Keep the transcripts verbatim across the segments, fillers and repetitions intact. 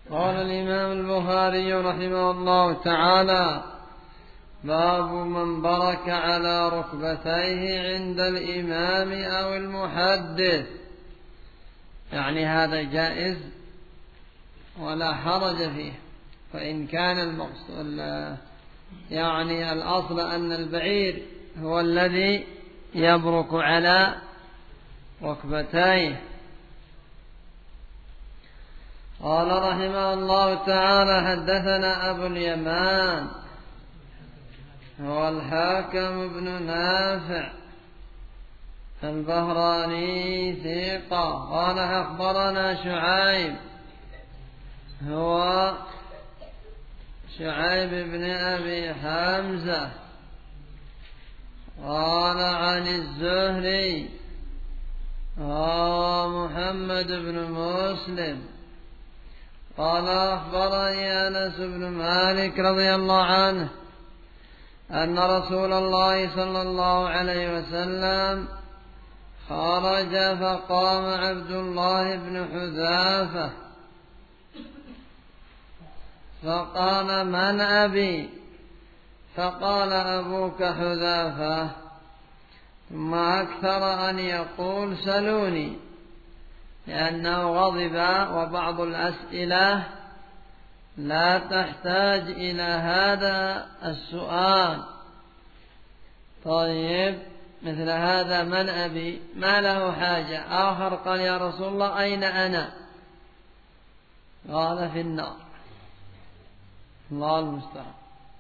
قال الإمام البخاري رحمه الله تعالى: باب من برك على ركبتيه عند الإمام أو المحدث. يعني هذا جائز ولا حرج فيه، فإن كان المقصود يعني الأصل أن البعير هو الذي يبرك على ركبتيه. قال رحمه الله تعالى: حدثنا أبو اليمان هو الحاكم بن نافع البهراني ثقة، قال أخبرنا شعيب هو شعيب بن أبي حمزة، قال عن الزهري هو محمد بن مسلم، قال أخبرني أنس بن مالك رضي الله عنه أن رسول الله صلى الله عليه وسلم خرج فقام عبد الله بن حذافة فقال: من أبي؟ فقال: أبوك حذافة. ثم أكثر أن يقول: سلوني، لأنه غضب، وبعض الأسئلة لا تحتاج إلى هذا السؤال. طيب، مثل هذا من أبي ما له حاجة. آخر قال: يا رسول الله أين أنا؟ قال: في النار. الله المستعان.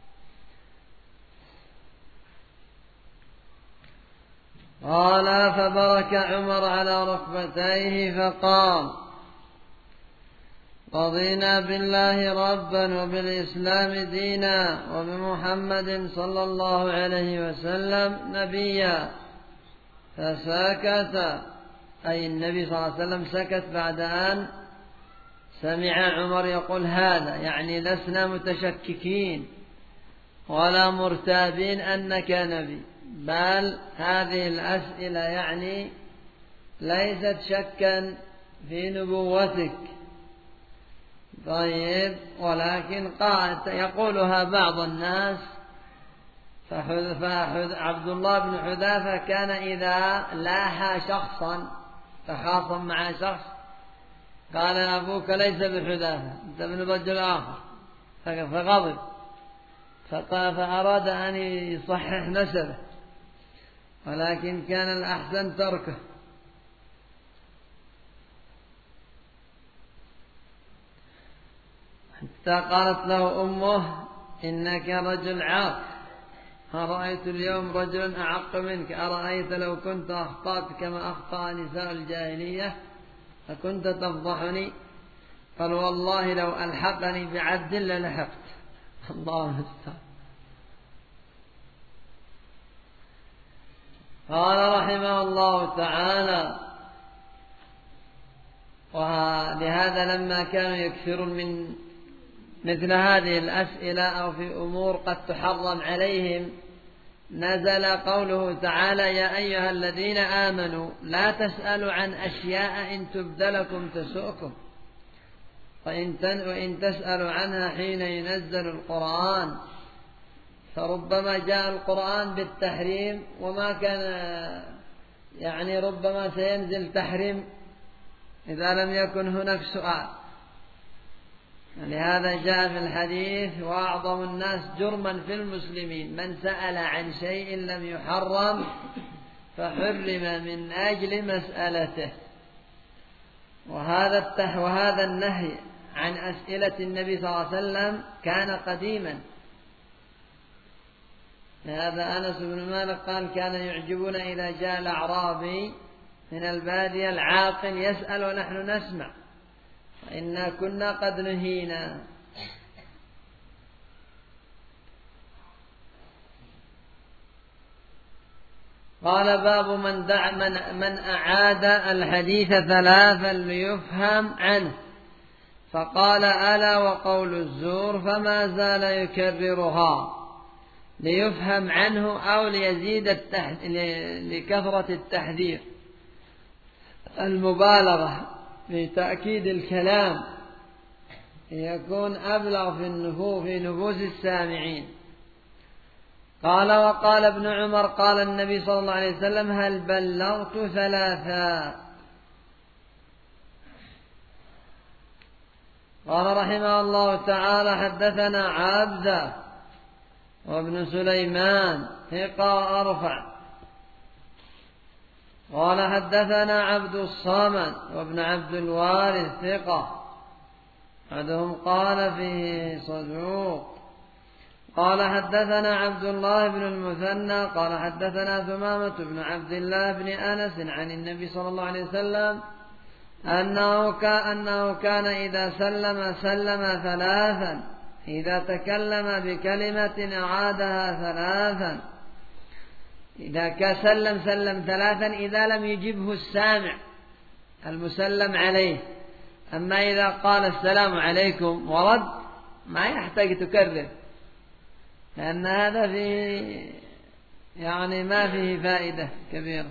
قال: فبرك عمر على ركبتيه فقال: رضينا بالله ربا وبالإسلام دينا وبمحمد صلى الله عليه وسلم نبيا. فسكت، أي النبي صلى الله عليه وسلم سكت بعد أن سمع عمر يقول هذا، يعني لسنا متشككين ولا مرتابين أنك نبي، بل هذه الأسئلة يعني ليست شكا في نبوتك. طيب، ولكن يقولها بعض الناس. فعبد الله بن حذافة كان إذا لاحى شخصا تخاصم مع شخص قال: أبوك ليس بحذافة، أنت ابن رجل آخر، فغضب، فأراد أن يصحح نسبه، ولكن كان الأحسن تركه. حتى قالت له أمه: إنك رجل عاق، أرأيت اليوم رجلا أعق منك، أرأيت لو كنت أخطأت كما أخطأ نساء الجاهلية فكنت تفضحني؟ قال: والله لو ألحقني بعبد للحقت. الله المستعان. قال رحمه الله تعالى: ولهذا لما كانوا يكثرون من مثل هذه الأسئلة أو في أمور قد تحرم عليهم نزل قوله تعالى: يا أيها الذين آمنوا لا تسألوا عن أشياء إن تبد لكم تسؤكم وإن تسألوا عنها حين ينزل القرآن. فربما جاء القرآن بالتحريم وما كان، يعني ربما سينزل تحريم إذا لم يكن هناك سؤال. لهذا جاء في الحديث: وأعظم الناس جرما في المسلمين من سأل عن شيء لم يحرم فحرم من أجل مسألته. وهذا التح وهذا النهي عن أسئلة النبي صلى الله عليه وسلم كان قديما. لهذا أنس بن مالك قال: كان يعجبنا إذا جاء الأعرابي من البادية العاقل يسأل ونحن نسمع، إنا كنا قد نهينا. قال: باب من دع من, من أعاد الحديث ثلاثا ليفهم عنه، فقال: ألا وقول الزور، فما زال يكررها ليفهم عنه أو ليزيد التح... لكثرة التحذير، المبالغة في تأكيد الكلام يكون أبلغ في النفوس في نفوس السامعين. قال وقال ابن عمر قال النبي صلى الله عليه وسلم هل بلغت ثلاثا. قال رحمه الله تعالى حدثنا عبده وابن سليمان ثقة أرفع. قال حدثنا عبد الصمد وابن عبد الوارث ثقة أحدهم قال فيه صدوق. قال حدثنا عبد الله بن المثنى قال حدثنا ثمامة بن عبد الله بن أنس عن النبي صلى الله عليه وسلم أنه كان إذا سلم سلم ثلاثا إذا تكلم بكلمة أعادها ثلاثا. إذا كسلم سلم ثلاثا إذا لم يجبه السامع المسلم عليه. أما إذا قال السلام عليكم ورد ما يحتاج تكرر، لأن هذا فيه يعني ما فيه فائدة كبيرة.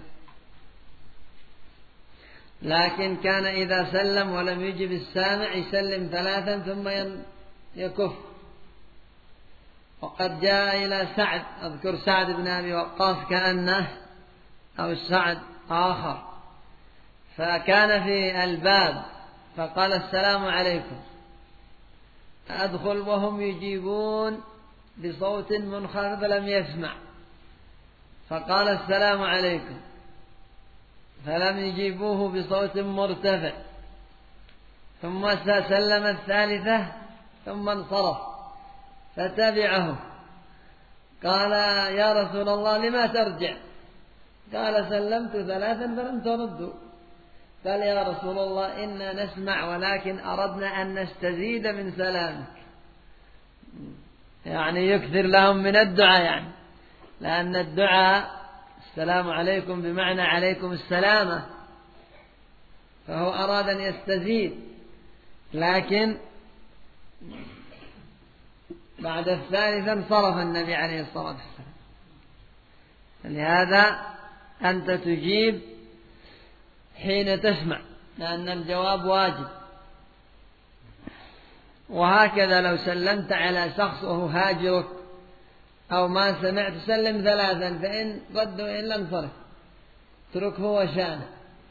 لكن كان إذا سلم ولم يجب السامع يسلم ثلاثا ثم يكف. وقد جاء إلى سعد، أذكر سعد بن أبي وقاص كأنه أو سعد آخر، فكان في الباب فقال السلام عليكم، أدخل وهم يجيبون بصوت منخفض لم يسمع، فقال السلام عليكم فلم يجيبوه بصوت مرتفع، ثم سلم الثالثة ثم انصرف فتبعه. قال يا رسول الله لما ترجع؟ قال سلمت ثلاثا فلم تردوا. قال يا رسول الله إنا نسمع ولكن أردنا أن نستزيد من سلامك، يعني يكثر لهم من الدعاء، يعني لأن الدعاء السلام عليكم بمعنى عليكم السلامة، فهو أراد أن يستزيد، لكن بعد الثالثة انصرف النبي عليه الصلاة والسلام. لهذا أنت تجيب حين تسمع، لأن الجواب واجب. وهكذا لو سلمت على شخص وهو هاجرك أو ما سمعت سلم ثلاثا، فإن ردوا إلا انصرف، اتركه وشانه.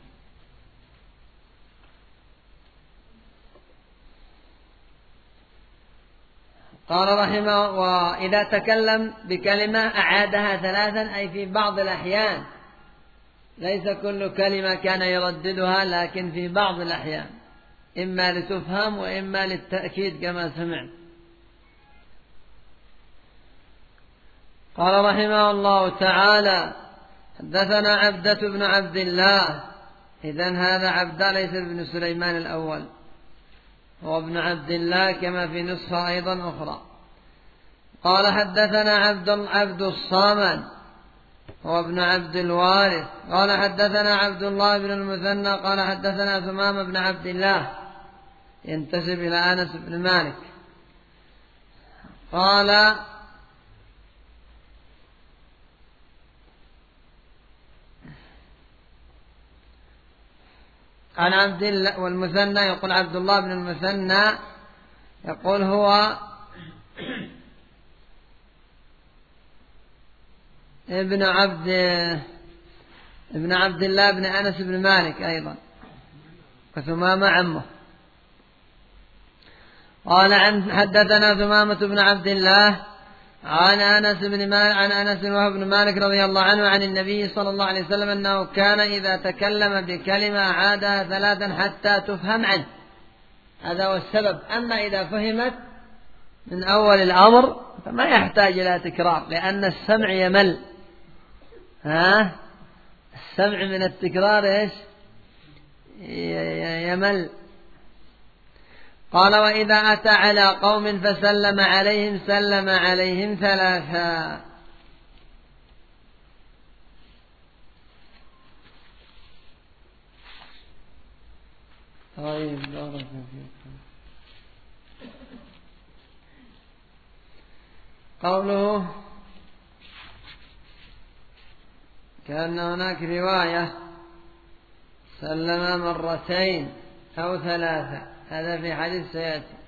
قال رحمه وإذا تكلم بكلمة أعادها ثلاثا، أي في بعض الأحيان، ليس كل كلمة كان يرددها، لكن في بعض الأحيان إما لتفهم وإما للتأكيد كما سمعت. قال رحمه الله تعالى حدثنا عبدة بن عبد الله. إذن هذا عبدة ليس ابن سليمان الأول، هو ابن عبد الله كما في نسخة أيضا أخرى. قال حدثنا عبد عبد الصامد هو ابن عبد الوارث. قال حدثنا عبد الله بن المثنى قال حدثنا ثمام بن عبد الله ينتسب إلى أنس بن مالك. قال عن عبد الله، والمثنى يقول عبد الله بن المثنى يقول هو ابن عبد ابن عبد الله بن أنس بن مالك أيضا، وثمامة عمه. قال عن حدثنا ثمامة بن عبد الله عن أنس بن مالك عن أنس بن مالك رضي الله عنه عن النبي صلى الله عليه وسلم أنه كان إذا تكلم بكلمة عادها ثلاثا حتى تفهم عنه. هذا هو السبب. أما إذا فهمت من أول الأمر فما يحتاج إلى تكرار، لأن السمع يمل. ها السمع من التكرار إيش يمل. قال وإذا أتى على قوم فسلم عليهم سلم عليهم ثلاثا. طيب بارك فيكم. قوله كأن هناك رواية سلم مرتين أو ثلاثة، هذا في حديث سيأتي.